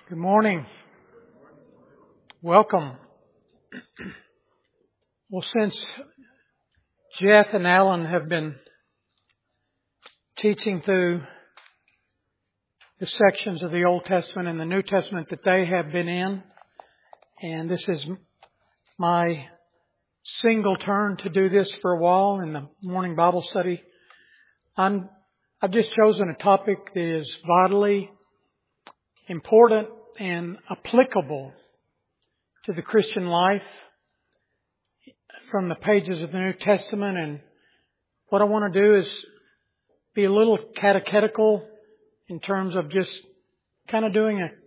Good morning. Welcome. Well, since Jeff and Alan have been teaching through the sections of the Old Testament and the New Testament that they have been in, and this is my single turn to do this for a while in the morning Bible study, I've just chosen a topic that is vitally important and applicable to the Christian life from the pages of the New Testament. And what I want to do is be a little catechetical in terms of just kind of doing a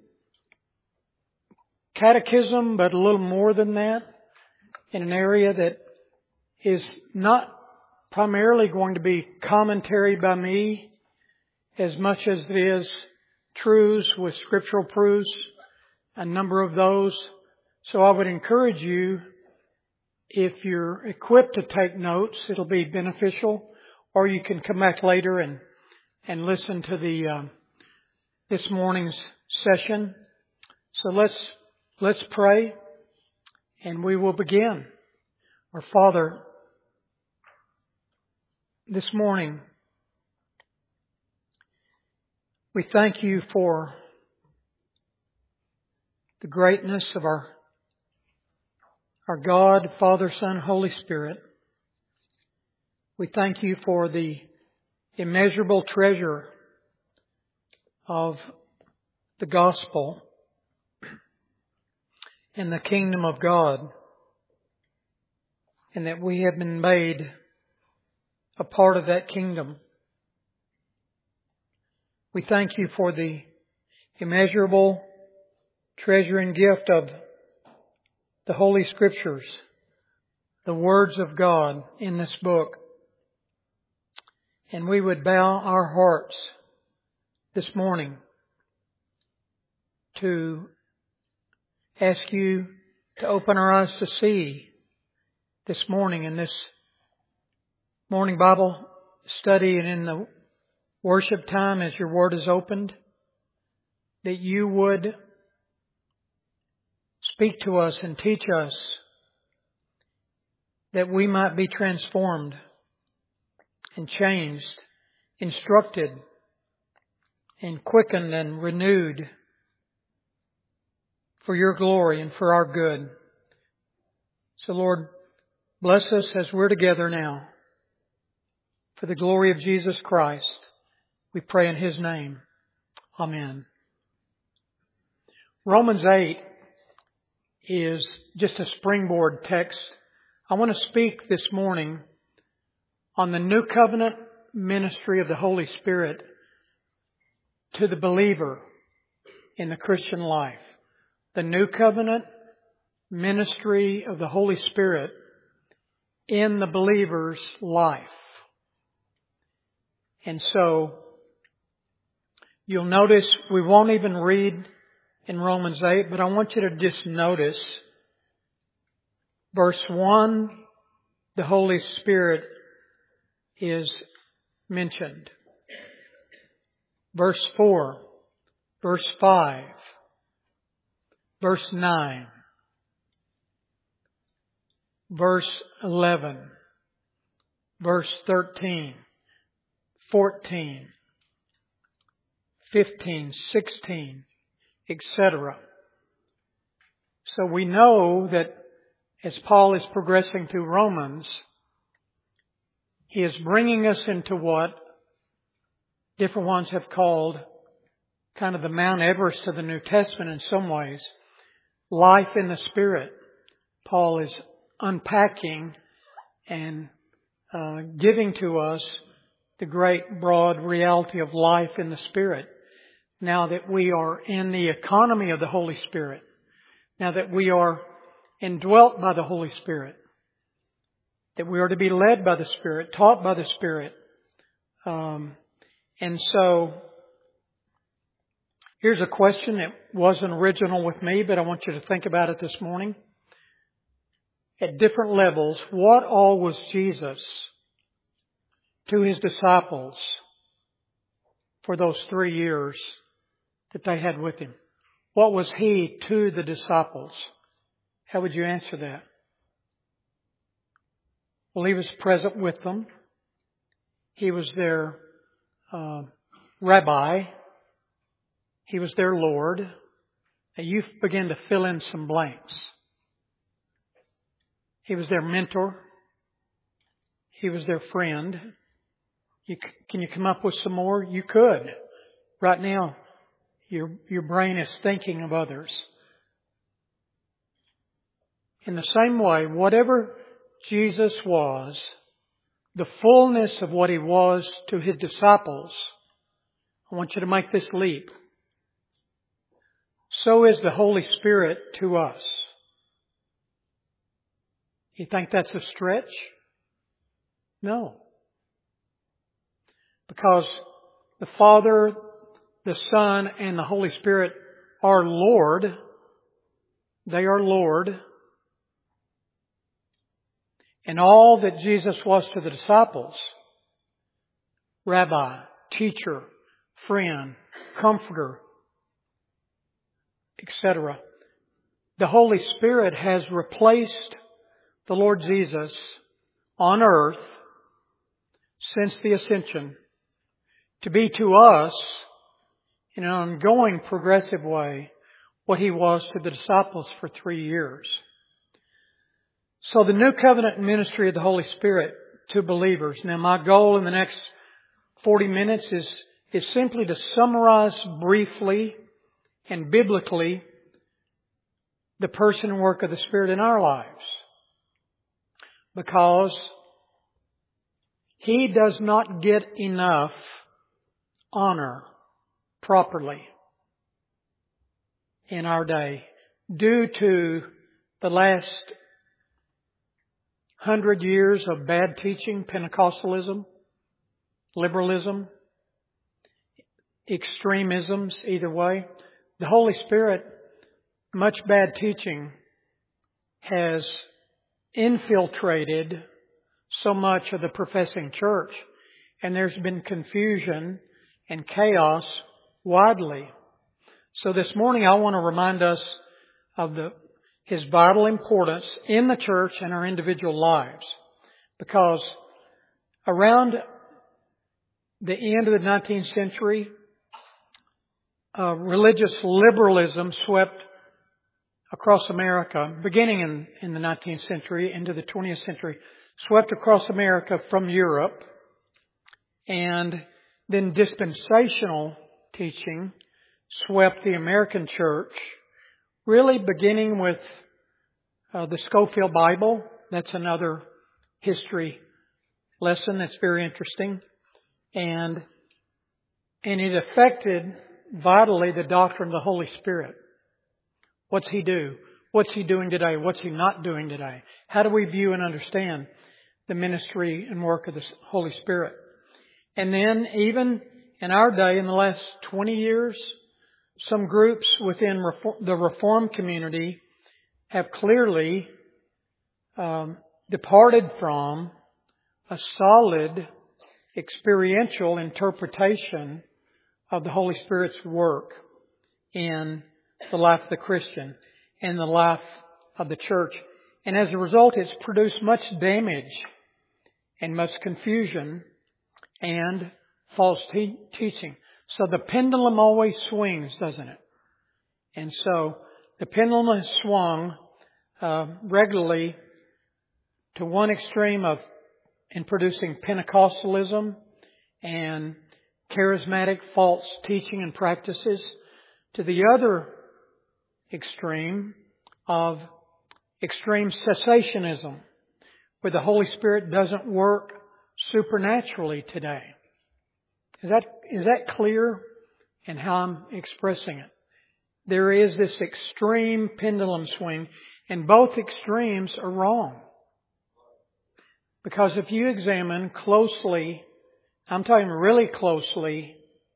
catechism, but a little more than that, in an area that is not primarily going to be commentary by me as much as it is truths with scriptural proofs, a number of those. So I would encourage you, if you're equipped to take notes, it'll be beneficial, or you can come back later and listen to the this morning's session. So let's pray, and we will begin. Our Father, this morning, we thank you for the greatness of our God, Father, Son, Holy Spirit. We thank you for the immeasurable treasure of the gospel and the kingdom of God, and that we have been made a part of that kingdom. We thank you for the immeasurable treasure and gift of the Holy Scriptures, the words of God in this book. And we would bow our hearts this morning to ask you to open our eyes to see this morning in this morning Bible study and in the worship time as your word is opened, that you would speak to us and teach us, that we might be transformed and changed, instructed and quickened and renewed for your glory and for our good. So Lord, bless us as we're together now. For the glory of Jesus Christ, we pray in His name. Amen. Romans 8 is just a springboard text. I want to speak this morning on the new covenant ministry of the Holy Spirit to the believer in the Christian life. The new covenant ministry of the Holy Spirit in the believer's life. And so, you'll notice we won't even read in Romans 8, but I want you to just notice verse 1, the Holy Spirit is mentioned. Verse 4, verse 5, verse 9, verse 11, verse 13, 14, 15, 16, etc. So we know that as Paul is progressing through Romans, he is bringing us into what different ones have called kind of the Mount Everest of the New Testament in some ways. Life in the Spirit. Paul is unpacking and giving to us the great broad reality of life in the Spirit. Now that we are in the economy of the Holy Spirit. Now that we are indwelt by the Holy Spirit. That we are to be led by the Spirit, taught by the Spirit. And so, here's a question that wasn't original with me, but I want you to think about it this morning. At different levels, what all was Jesus to His disciples for those 3 years that they had with Him? what was He to the disciples? How would you answer that? Well, He was present with them. He was their rabbi. He was their Lord. And you begin to fill in some blanks. He was their mentor. He was their friend. Can you come up with some more? You could. Right now, your brain is thinking of others. In the same way, whatever Jesus was, the fullness of what He was to His disciples, I want you to make this leap. So is the Holy Spirit to us. You think that's a stretch? No. Because the Father, the Son, and the Holy Spirit are Lord. They are Lord. And all that Jesus was to the disciples, rabbi, teacher, friend, comforter, etc., the Holy Spirit has replaced the Lord Jesus on earth since the ascension to be to us in an ongoing progressive way what He was to the disciples for 3 years. So the new covenant ministry of the Holy Spirit to believers. Now my goal in the next 40 minutes is simply to summarize briefly and biblically the person and work of the Spirit in our lives. Because He does not get enough honor properly in our day due to the last 100 years of bad teaching, Pentecostalism, liberalism, extremisms, either way. The Holy Spirit, much bad teaching has infiltrated so much of the professing church, and there's been confusion and chaos widely. So this morning I want to remind us of His vital importance in the church and our individual lives. Because around the end of the 19th century, religious liberalism swept across America, beginning in the 19th century into the 20th century, swept across America from Europe. And then dispensational teaching swept the American church, really beginning with the Scofield Bible. That's another history lesson that's very interesting. And it affected vitally the doctrine of the Holy Spirit. What's He do? What's He doing today? What's He not doing today? How do we view and understand the ministry and work of the Holy Spirit? And then even in our day, in the last 20 years, some groups within the Reformed community have clearly departed from a solid experiential interpretation of the Holy Spirit's work in the life of the Christian and the life of the church. And as a result, it's produced much damage and much confusion and false teaching. So the pendulum always swings, doesn't it? And so the pendulum has swung regularly to one extreme in producing Pentecostalism and charismatic false teaching and practices, to the other extreme of extreme cessationism, where the Holy Spirit doesn't work supernaturally today. Is that clear in how I'm expressing it? There is this extreme pendulum swing, and both extremes are wrong. Because if you examine closely, I'm talking really closely,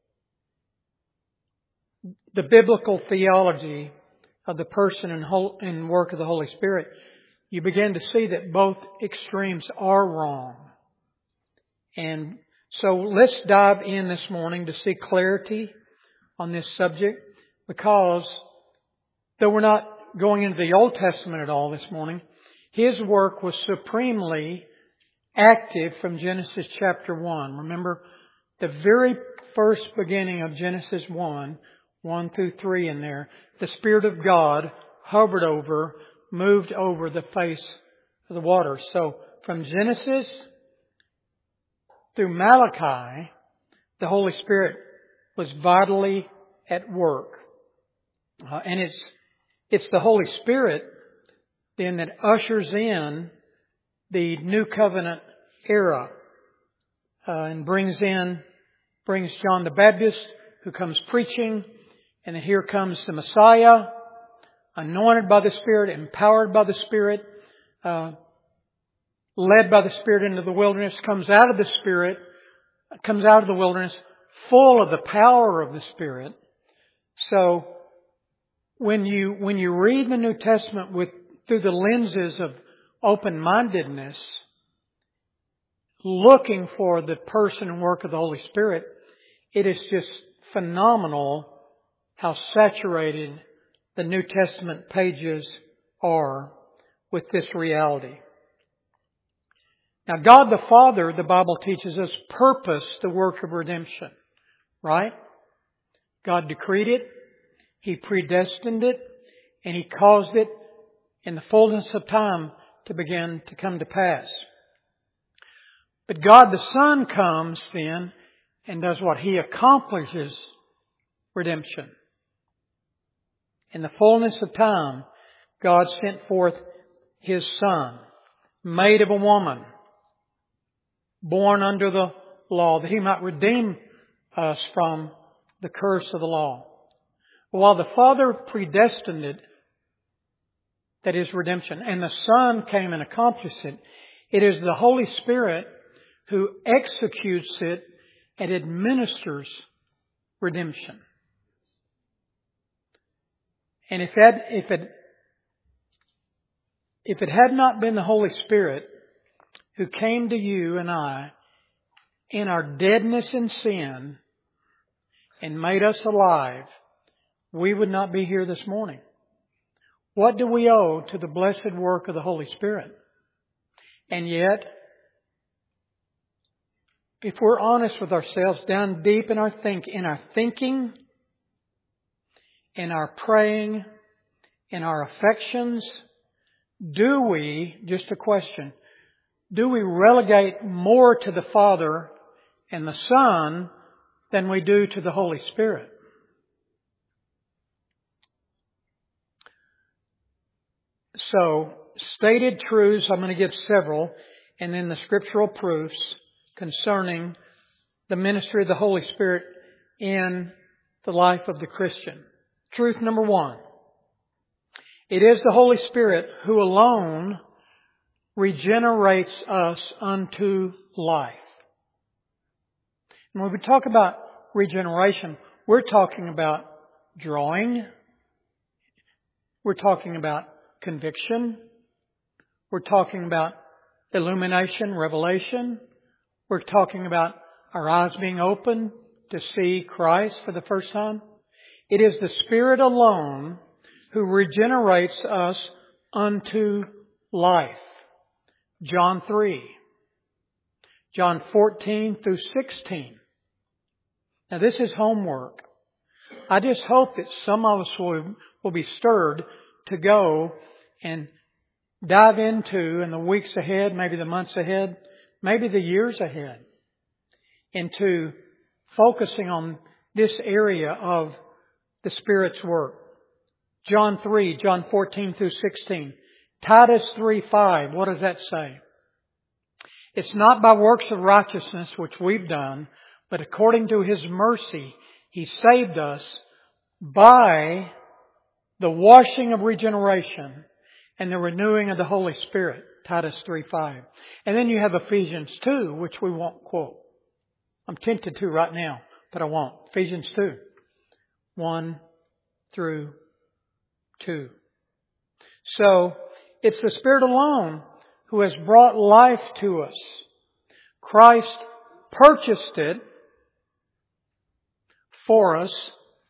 the biblical theology of the person and work of the Holy Spirit, you begin to see that both extremes are wrong. And so let's dive in this morning to see clarity on this subject, because though we're not going into the Old Testament at all this morning, His work was supremely active from Genesis chapter 1. Remember, the very first beginning of Genesis 1 through 3 in there, the Spirit of God hovered over, moved over the face of the water. So from Genesis through Malachi, the Holy Spirit was vitally at work. And it's the Holy Spirit then that ushers in the New Covenant era and brings John the Baptist, who comes preaching, and then here comes the Messiah, anointed by the Spirit, empowered by the Spirit, led by the Spirit into the wilderness, comes out of the wilderness full of the power of the Spirit. So when you read the New Testament through the lenses of open-mindedness, looking for the person and work of the Holy Spirit, it is just phenomenal how saturated the New Testament pages are with this reality. Now, God the Father, the Bible teaches us, purposed the work of redemption. Right? God decreed it. He predestined it. And He caused it in the fullness of time to begin to come to pass. But God the Son comes then and does what? He accomplishes redemption. In the fullness of time, God sent forth His Son, made of a woman, born under the law, that He might redeem us from the curse of the law. While the Father predestined it, that is redemption, and the Son came and accomplished it, it is the Holy Spirit who executes it and administers redemption. And if it had not been the Holy Spirit who came to you and I in our deadness in sin and made us alive, we would not be here this morning. What do we owe to the blessed work of the Holy Spirit? And yet, if we're honest with ourselves, down deep in our thinking, in our praying, in our affections, do we, just a question, do we relegate more to the Father and the Son than we do to the Holy Spirit? So, stated truths, I'm going to give several, and then the scriptural proofs concerning the ministry of the Holy Spirit in the life of the Christian. Truth number one. It is the Holy Spirit who alone regenerates us unto life. And when we talk about regeneration, we're talking about drawing. We're talking about conviction. We're talking about illumination, revelation. We're talking about our eyes being open to see Christ for the first time. It is the Spirit alone who regenerates us unto life. John 3. John 14 through 16. Now this is homework. I just hope that some of us will be stirred to go and dive into, in the weeks ahead, maybe the months ahead, maybe the years ahead, into focusing on this area of the Spirit's work. John 3, John 14 through 16. Titus 3:5, what does that say? It's not by works of righteousness which we've done, but according to His mercy, He saved us by the washing of regeneration and the renewing of the Holy Spirit. Titus 3:5. And then you have Ephesians 2, which we won't quote. I'm tempted to right now, but I won't. Ephesians 2, 1 through 2. So, it's the Spirit alone who has brought life to us. Christ purchased it for us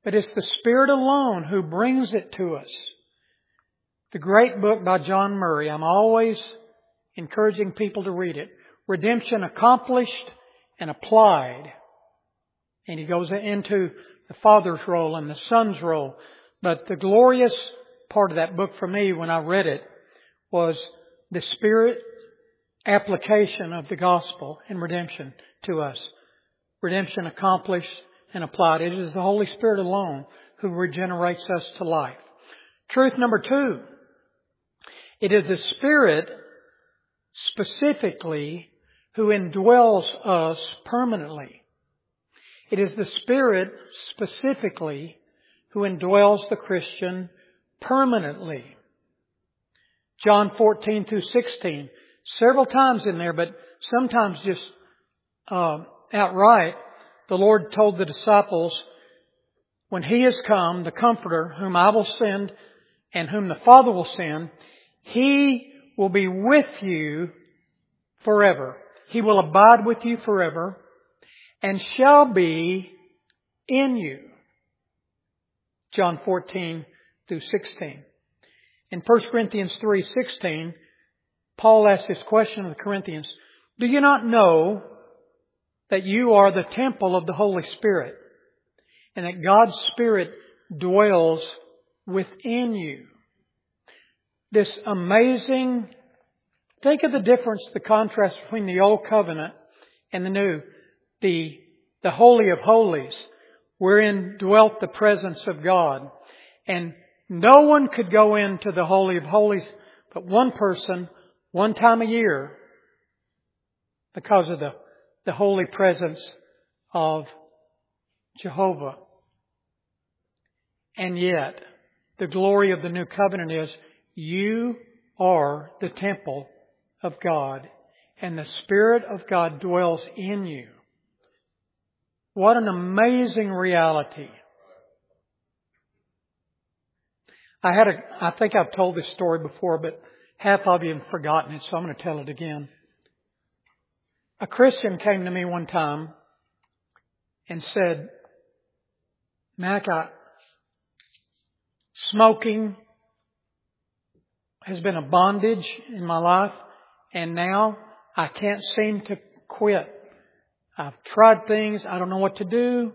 But it's the Spirit alone who brings it to us. The great book by John Murray, I'm always encouraging people to read it. Redemption Accomplished and Applied. And he goes into the Father's role and the Son's role. But the glorious part of that book for me when I read it was the Spirit application of the gospel and redemption to us. Redemption accomplished and applied. It is the Holy Spirit alone who regenerates us to life. Truth number 2. It is the Spirit specifically who indwells us permanently. It is the Spirit specifically who indwells the Christian permanently. John 14 through 16. Several times in there, but sometimes just outright, the Lord told the disciples, when He has come, the Comforter, whom I will send and whom the Father will send, He will be with you forever. He will abide with you forever and shall be in you. John 14 through 16. In 1 Corinthians 3:16, Paul asks this question of the Corinthians, do you not know that you are the temple of the Holy Spirit and that God's Spirit dwells within you? This amazing, think of the difference, the contrast between the Old Covenant and the New. The Holy of Holies, wherein dwelt the presence of God. And no one could go into the Holy of Holies but one person, one time a year, because of the holy presence of Jehovah. And yet, the glory of the New Covenant is, you are the temple of God, and the Spirit of God dwells in you. What an amazing reality. I think I've told this story before, but half of you have forgotten it, so I'm going to tell it again. A Christian came to me one time and said, Mac, smoking has been a bondage in my life, and now I can't seem to quit. I've tried things, I don't know what to do.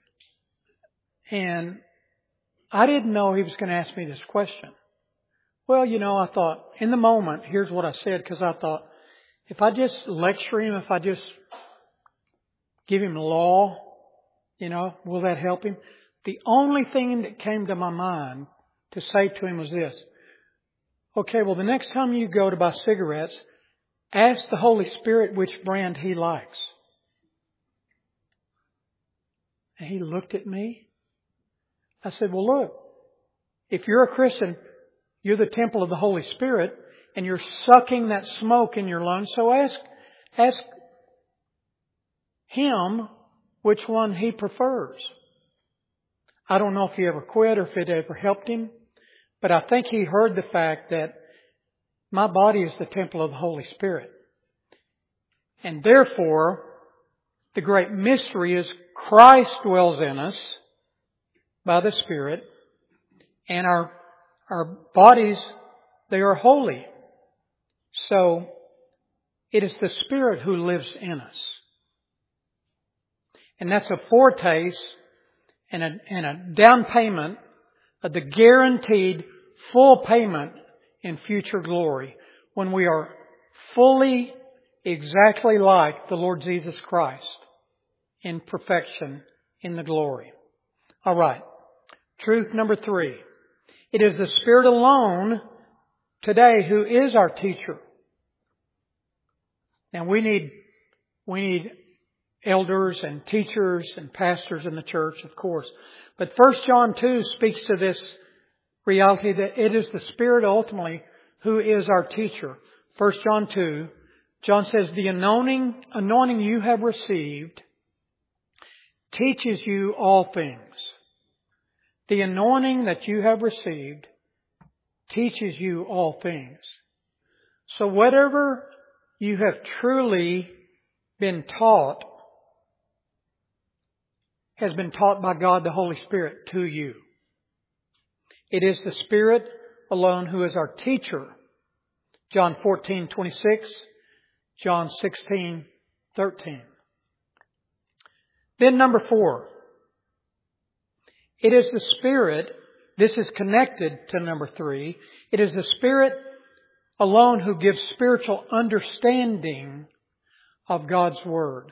And I didn't know he was going to ask me this question. Well, I thought, in the moment, here's what I said, because I thought, if I just lecture him, if I just give him law, will that help him? The only thing that came to my mind to say to him was this. Okay, well, the next time you go to buy cigarettes, ask the Holy Spirit which brand He likes. And he looked at me. I said, well, look, if you're a Christian, you're the temple of the Holy Spirit, and you're sucking that smoke in your lungs. So ask Him which one He prefers. I don't know if he ever quit or if it ever helped him, but I think he heard the fact that my body is the temple of the Holy Spirit. And therefore, the great mystery is Christ dwells in us by the Spirit, and our bodies, they are holy. So, it is the Spirit who lives in us. And that's a foretaste and a down payment of the guaranteed full payment in future glory when we are fully exactly like the Lord Jesus Christ in perfection in the glory. All right. Truth number 3. It is the Spirit alone today who is our teacher. Now we need elders and teachers and pastors in the church, of course. But 1 John 2 speaks to this reality that it is the Spirit ultimately who is our teacher. 1 John 2, John says, the anointing you have received teaches you all things. The anointing that you have received teaches you all things. So whatever you have truly been taught has been taught by God the Holy Spirit to you. It is the Spirit alone who is our teacher. John 14:26, John 16:13. Then number 4. It is the Spirit, this is connected to number 3, it is the Spirit alone who gives spiritual understanding of God's Word.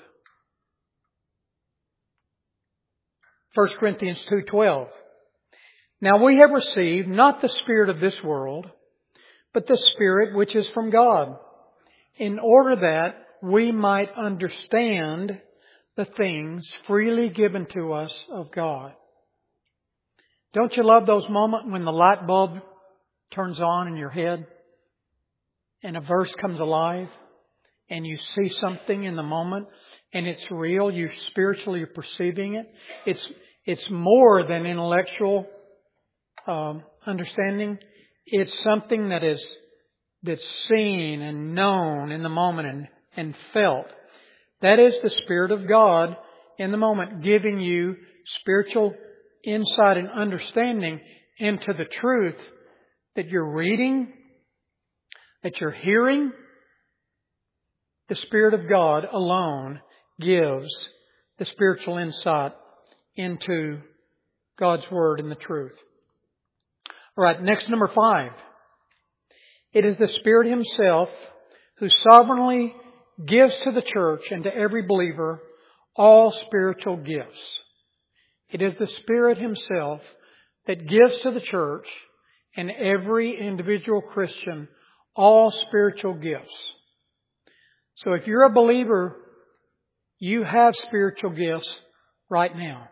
1 Corinthians 2:12. Now we have received not the spirit of this world, but the Spirit which is from God, in order that we might understand the things freely given to us of God. Don't you love those moments when the light bulb turns on in your head and a verse comes alive and you see something in the moment and it's real, you're spiritually perceiving it? It's more than intellectual understanding. It's something that's seen and known in the moment and felt. That is the Spirit of God in the moment giving you spiritual insight and understanding into the truth that you're reading, that you're hearing. The Spirit of God alone gives the spiritual insight into God's Word and the truth. All right, next, number 5. It is the Spirit Himself who sovereignly gives to the church and to every believer all spiritual gifts. It is the Spirit Himself that gives to the church and every individual Christian all spiritual gifts. So if you're a believer, you have spiritual gifts right now.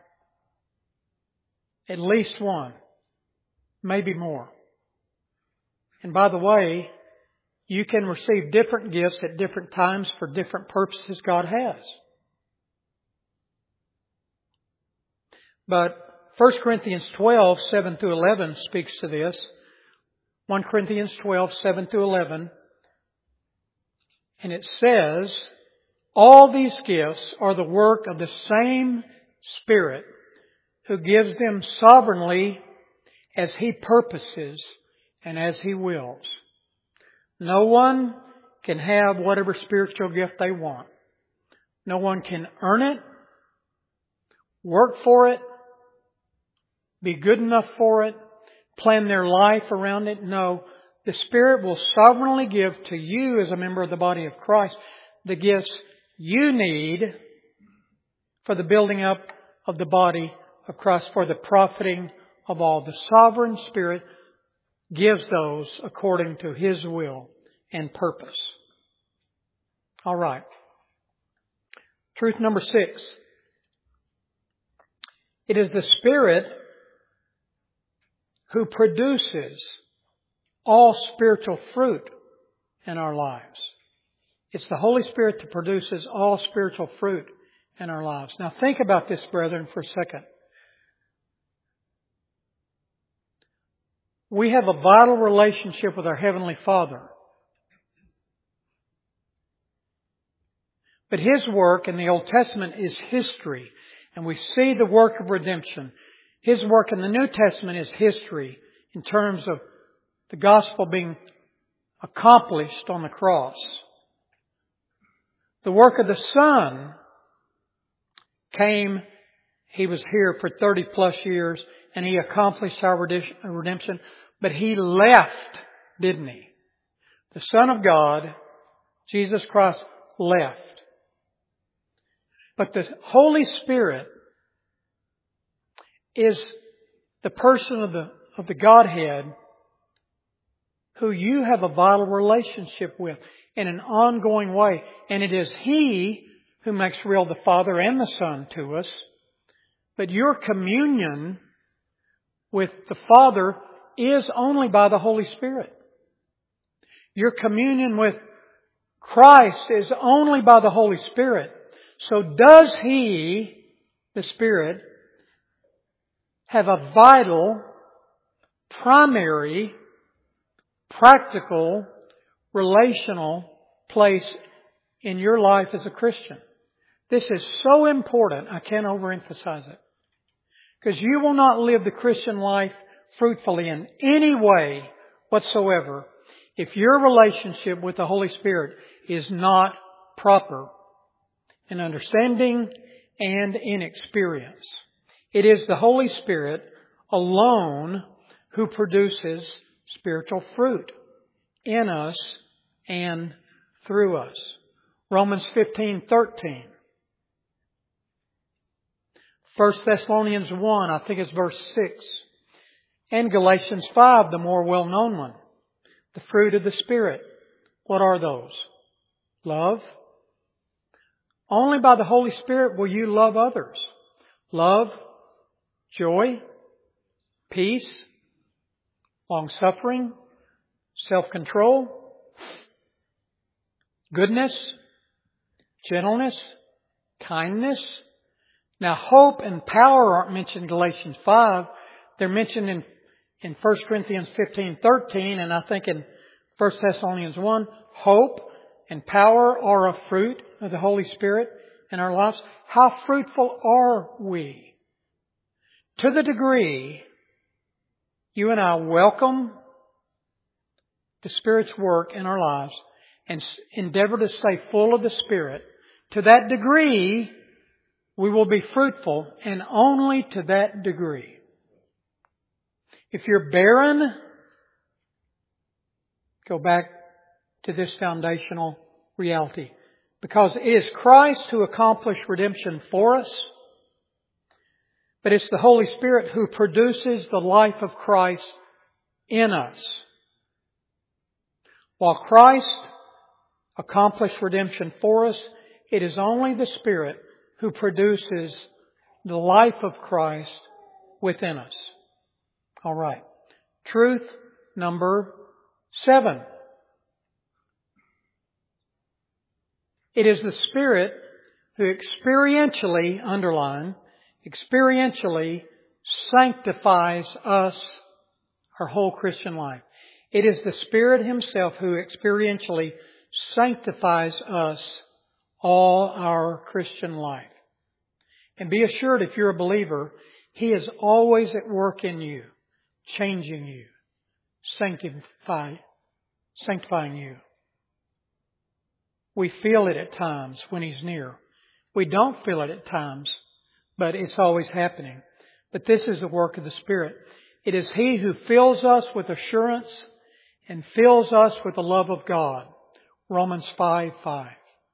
At least one. Maybe more. And by the way, you can receive different gifts at different times for different purposes God has. But 1 Corinthians 12, 7 through 11 speaks to this. 1 Corinthians 12, 7 through 11. And it says, all these gifts are the work of the same Spirit who gives them sovereignly as He purposes and as He wills. No one can have whatever spiritual gift they want. No one can earn it, work for it, be good enough for it, plan their life around it. No, the Spirit will sovereignly give to you as a member of the body of Christ the gifts you need for the building up of the body of Christ, for the profiting of all. The sovereign Spirit gives those according to His will and purpose. All right. Truth number 6. It is the Spirit who produces all spiritual fruit in our lives. It's the Holy Spirit that produces all spiritual fruit in our lives. Now think about this, brethren, for a second. We have a vital relationship with our Heavenly Father. But His work in the Old Testament is history. And we see the work of redemption. His work in the New Testament is history in terms of the gospel being accomplished on the cross. The work of the Son came, He was here for 30 plus years and He accomplished our redemption. But He left, didn't He? The Son of God, Jesus Christ, left. But the Holy Spirit is the person of the Godhead who you have a vital relationship with in an ongoing way. And it is He who makes real the Father and the Son to us. But your communion with the Father is only by the Holy Spirit. Your communion with Christ is only by the Holy Spirit. So does He, the Spirit, have a vital, primary, practical, relational place in your life as a Christian? This is so important, I can't overemphasize it. Because you will not live the Christian life fruitfully in any way whatsoever if your relationship with the Holy Spirit is not proper in understanding and in experience. It is the Holy Spirit alone who produces spiritual fruit in us and through us. Romans 15:13. 1 Thessalonians 1, I think it's verse 6. And Galatians 5, the more well-known one. The fruit of the Spirit. What are those? Love. Only by the Holy Spirit will you love others. Love, joy, peace, long-suffering, self-control, goodness, gentleness, kindness. Now, hope and power aren't mentioned in Galatians 5. They're mentioned in 1 Corinthians 15:13, and I think in 1 Thessalonians 1. Hope and power are a fruit of the Holy Spirit in our lives. How fruitful are we? To the degree you and I welcome the Spirit's work in our lives and endeavor to stay full of the Spirit, to that degree we will be fruitful, and only to that degree. If you're barren, go back to this foundational reality. Because it is Christ who accomplished redemption for us, but it's the Holy Spirit who produces the life of Christ in us. While Christ accomplished redemption for us, it is only the Spirit who produces the life of Christ within us. All right. Truth number 7. It is the Spirit who experientially, underline, experientially sanctifies us, our whole Christian life. It is the Spirit Himself who experientially sanctifies us all our Christian life. And be assured, if you're a believer, He is always at work in you, changing you, sanctifying you. We feel it at times when He's near. We don't feel it at times, but it's always happening. But this is the work of the Spirit. It is He who fills us with assurance and fills us with the love of God. Romans 5:5.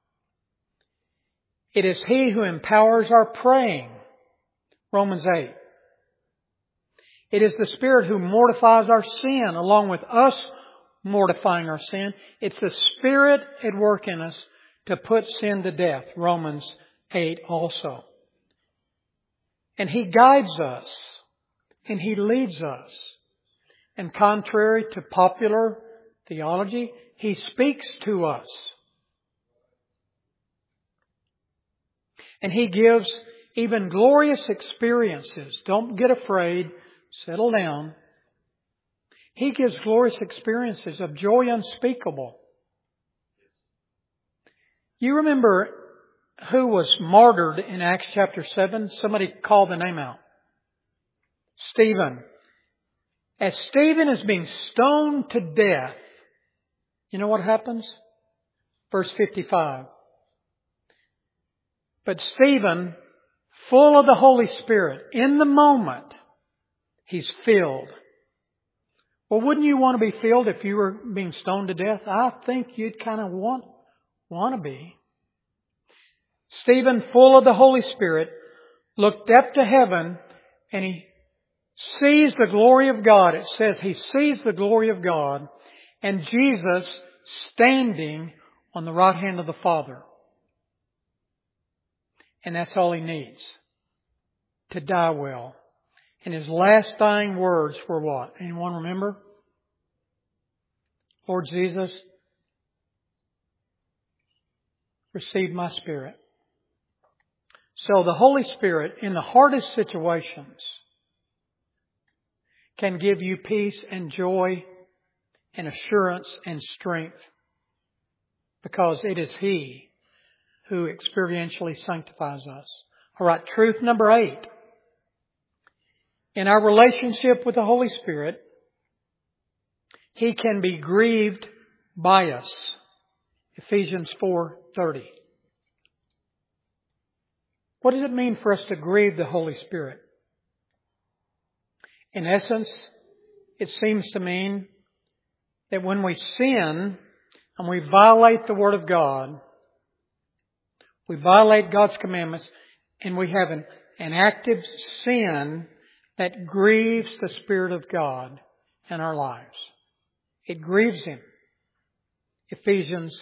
It is He who empowers our praying. Romans 8. It is the Spirit who mortifies our sin along with us mortifying our sin. It's the Spirit at work in us to put sin to death. Romans 8 also. And He guides us and He leads us. And contrary to popular theology, He speaks to us. And He gives even glorious experiences. Don't get afraid. Settle down. He gives glorious experiences of joy unspeakable. You remember who was martyred in Acts chapter 7? Somebody called the name out. Stephen. As Stephen is being stoned to death, you know what happens? Verse 55. But Stephen, full of the Holy Spirit, in the moment, he's filled. Well, wouldn't you want to be filled if you were being stoned to death? I think you'd kind of want to be. Stephen, full of the Holy Spirit, looked up to heaven and he sees the glory of God. It says he sees the glory of God and Jesus standing on the right hand of the Father. And that's all he needs to die well. And his last dying words were what? Anyone remember? Lord Jesus, receive my spirit. So the Holy Spirit, in the hardest situations, can give you peace and joy and assurance and strength, because it is He who experientially sanctifies us. All right, truth number 8. In our relationship with the Holy Spirit, He can be grieved by us. Ephesians 4:30. What does it mean for us to grieve the Holy Spirit? In essence, it seems to mean that when we sin and we violate the Word of God, we violate God's commandments, and we have an active sin that grieves the Spirit of God in our lives. It grieves Him. Ephesians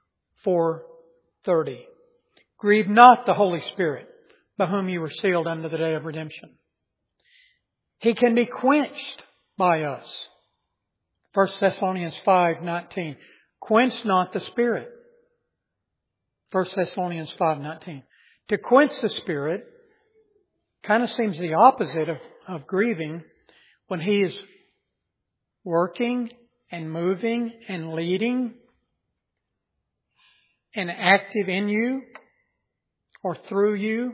4:30. Grieve not the Holy Spirit, by whom you were sealed unto the day of redemption. He can be quenched by us. 1 Thessalonians 5:19. Quench not the Spirit. 1 Thessalonians 5:19. To quench the Spirit kind of seems the opposite of grieving when He is working and moving and leading and active in you or through you.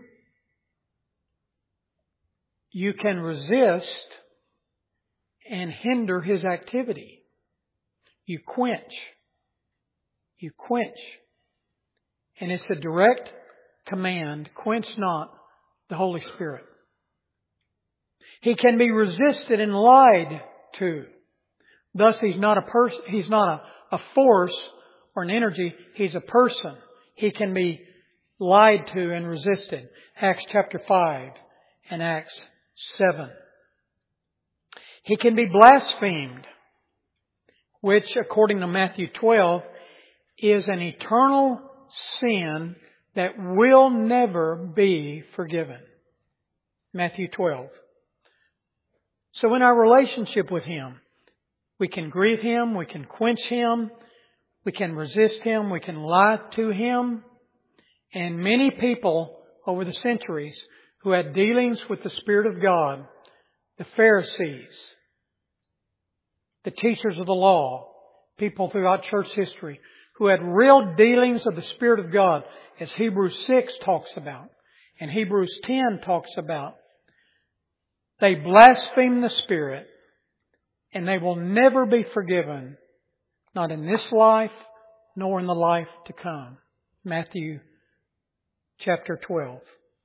You can resist and hinder His activity. You quench. You quench. And it's a direct command. Quench not the Holy Spirit. He can be resisted and lied to. Thus, He's not a person. He's not a force or an energy. He's a person. He can be lied to and resisted. Acts chapter 5 and Acts 7. He can be blasphemed, which, according to Matthew 12, is an eternal sin that will never be forgiven. Matthew 12. So in our relationship with Him, we can grieve Him, we can quench Him, we can resist Him, we can lie to Him. And many people over the centuries who had dealings with the Spirit of God, the Pharisees, the teachers of the law, people throughout church history, who had real dealings of the Spirit of God, as Hebrews 6 talks about, and Hebrews 10 talks about. They blaspheme the Spirit, and they will never be forgiven, not in this life, nor in the life to come. Matthew chapter 12.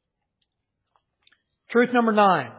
Truth number 9.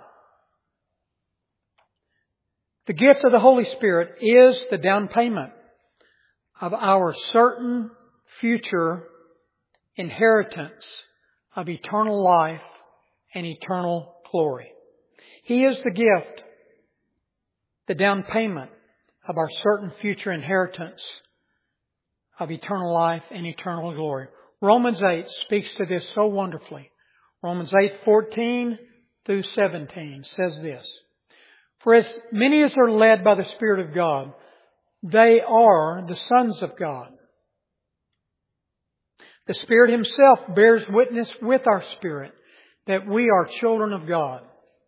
The gift of the Holy Spirit is the down payment of our certain future inheritance of eternal life and eternal glory. He is the gift, the down payment of our certain future inheritance of eternal life and eternal glory. Romans 8 speaks to this so wonderfully. Romans 8:14 through 17 says this. For as many as are led by the Spirit of God, they are the sons of God. The Spirit Himself bears witness with our spirit that we are children of God.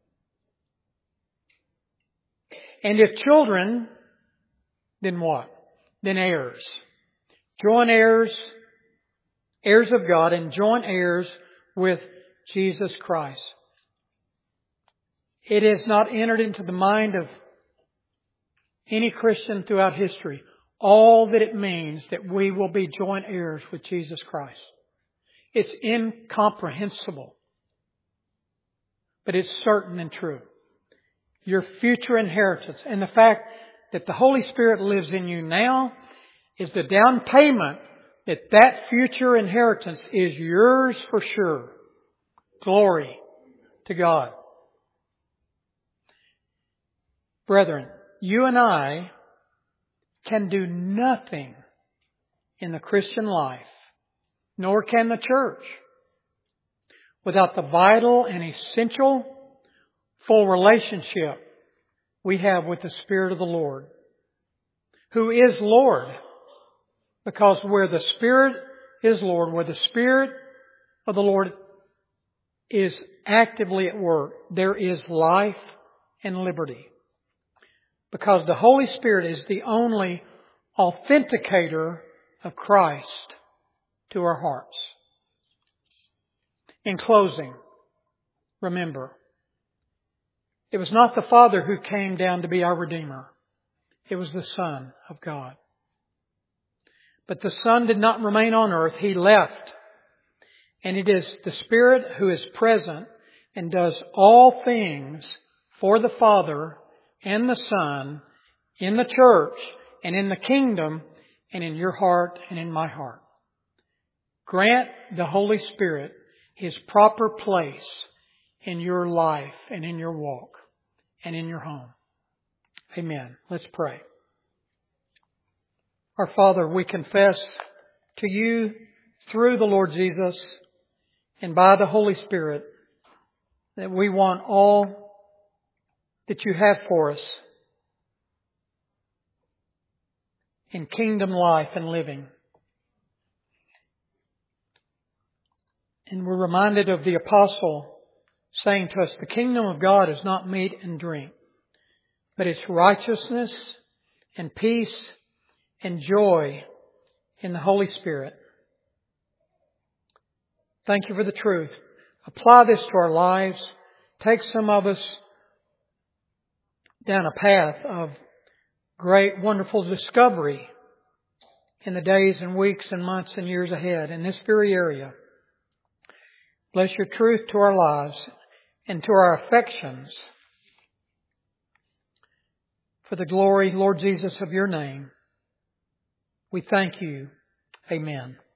And if children, then what? Then heirs. Joint heirs, heirs of God, and joint heirs with Jesus Christ. It has not entered into the mind of any Christian throughout history all that it means that we will be joint heirs with Jesus Christ. It's incomprehensible, but it's certain and true. Your future inheritance and the fact that the Holy Spirit lives in you now is the down payment that that future inheritance is yours for sure. Glory to God. Brethren, you and I can do nothing in the Christian life, nor can the church, without the vital and essential full relationship we have with the Spirit of the Lord, who is Lord. Because where the Spirit is Lord, where the Spirit of the Lord is actively at work, there is life and liberty. Because the Holy Spirit is the only authenticator of Christ to our hearts. In closing, remember, It was not the Father who came down to be our Redeemer. It was the Son of God. But the Son did not remain on earth. He left. And it is the Spirit who is present and does all things for the Father and the Son in the church and in the kingdom and in your heart and in my heart. Grant the Holy Spirit His proper place in your life and in your walk and in your home. Amen. Let's pray. Our Father, we confess to You through the Lord Jesus and by the Holy Spirit that we want all that You have for us in kingdom life and living. And we're reminded of the apostle saying to us, the kingdom of God is not meat and drink, but it's righteousness and peace and joy in the Holy Spirit. Thank You for the truth. Apply this to our lives. Take some of us down a path of great, wonderful discovery in the days and weeks and months and years ahead in this very area. Bless Your truth to our lives and to our affections. For the glory, Lord Jesus, of Your name, we thank You. Amen.